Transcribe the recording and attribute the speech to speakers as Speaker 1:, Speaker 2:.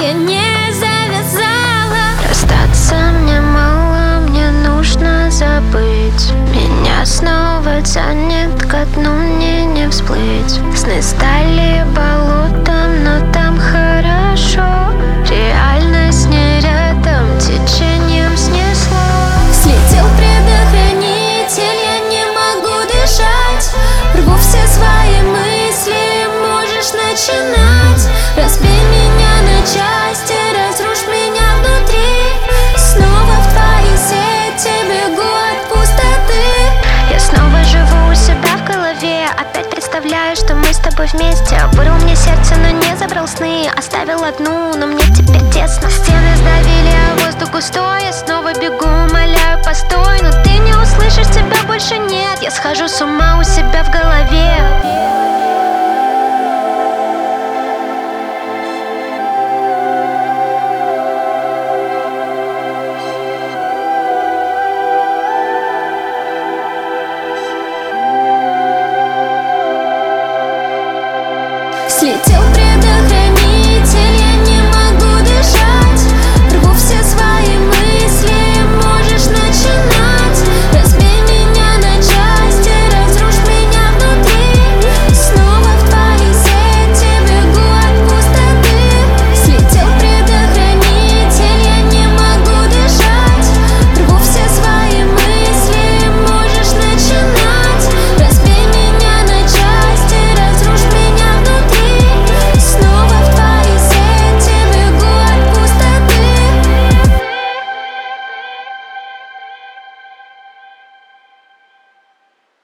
Speaker 1: я не завязала.
Speaker 2: Расстаться мне мало, мне нужно забыть. Меня снова тянет ко дну, мне не всплыть. Сны стали болотом, но там хорошо. Реальность не рядом, течением снесло.
Speaker 1: Слетел предохранитель, я не могу дышать. Рву все свои мысли, можешь начинать. Разбей меня на части, разрушь меня внутри. Снова в твои сети бегу от пустоты.
Speaker 2: Я снова живу у себя в голове. Опять представляю, что мы с тобой вместе. Вырвал мне сердце, но не забрал сны. Оставил одну, но мне теперь тесно. Стены сдавили, а воздух густой. Я снова бегу, умоляю, постой. Но ты не услышишь, тебя больше нет. Я схожу с ума у себя в голове.
Speaker 1: Слетел